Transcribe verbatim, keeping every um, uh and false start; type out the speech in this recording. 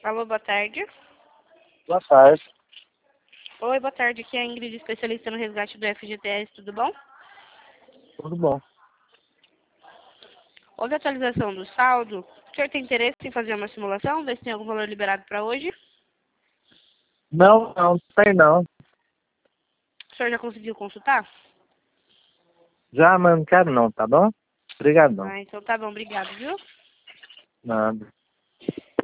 Alô, boa tarde. Boa tarde. Oi, boa tarde. Aqui é a Ingrid, especialista no resgate do F G T S, tudo bom? Tudo bom? Houve atualização do saldo. O senhor tem interesse em fazer uma simulação? Ver se tem algum valor liberado para hoje? Não, não, sei não. O senhor já conseguiu consultar? Já, mas não quero não, tá bom? Obrigadão. Ah, então tá bom, obrigado, viu? Nada.